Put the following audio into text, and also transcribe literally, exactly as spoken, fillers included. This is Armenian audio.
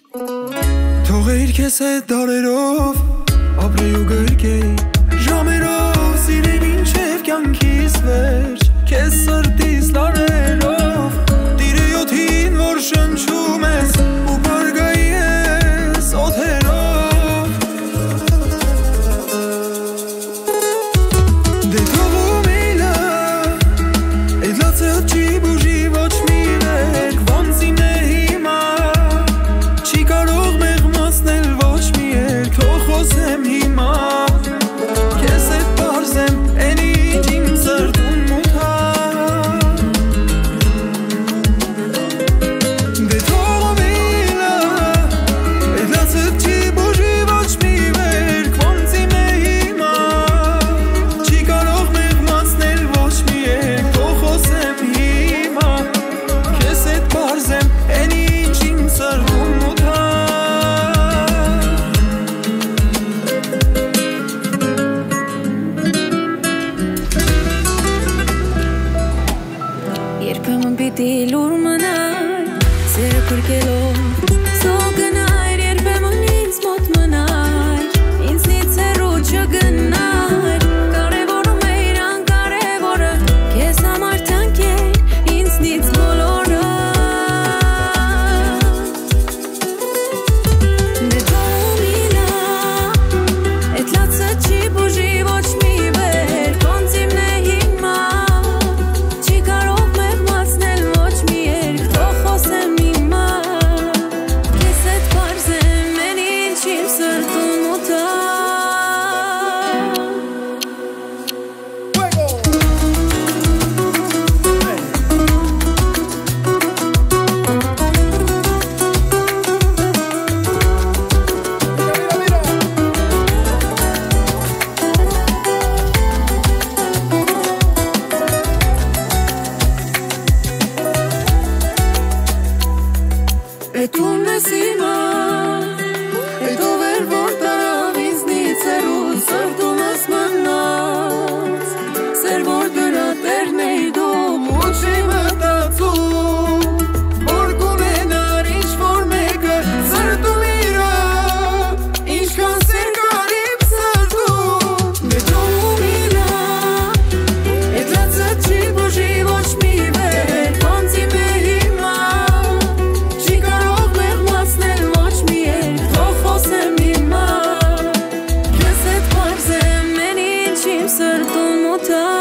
Թողեր քեզ հետ դարերով ապրեի ու գրկեի ժամերով սիրել ինչև կյանքիս վերջ քեզ սրտիս լարերով տիրեյոթին որ շնչում ես ու բարգայի ես օթերով դե թողում իլա էդ լացը չի բուժի ոչ մի վերք ոնց իմն է հիմա չի կարող մեղմացնել ոչ մի երկ թող խոսեմ հիմա քեզ հետ պարզեմ են ինչ իմ սրտում մութա դե թողում իլա էդ լացը չի բուժի ոչ մի վերք ոնց իմն է հիմա չի կարող մեղմացնել ոչ մի երկ թող խոսեմ հիմա քեզ հետ պարզեմ են ինչ իմ սրտում մութա Երբեմն պիտի լուր մնար սերը փրկելով Սող գնայր երբեմն ինձ մոտ մնար ինձնից հեռու չգնար Կարևորում էր անկարևորը Քեզ համար թանկ էր ինձնից բոլորը Դե թողում իլա էդ լացը չի բուժի ոչ մի վերք ոնց իմն է հիմա Չի կարող մեղմացնել ոչ մի երկ թող խոսեմ հիմա Քեզ հետ պարզեմ են ինչ իմ սրտում մութա Էդ ումն ես հիմա Էդ ով էր որ տարավ ինձնից հեռու Սրտումս մնաց Սեր որ դրա տերն էի դու Ու չի մտածում Որ կունենար ինչ-որ մեկը Սրտում իրա Ինչքան սեր կար իմ սրտում Դե թողում իլա Էդ լացը չի բուժի ոչ մի վերք Ոնց իմն է հիմա Չի կարող մեղմացնել ոչ մի երկ թող խոսեմ հիմա Քեզ հետ պարզեմ են ինչ իմ սրտում մութա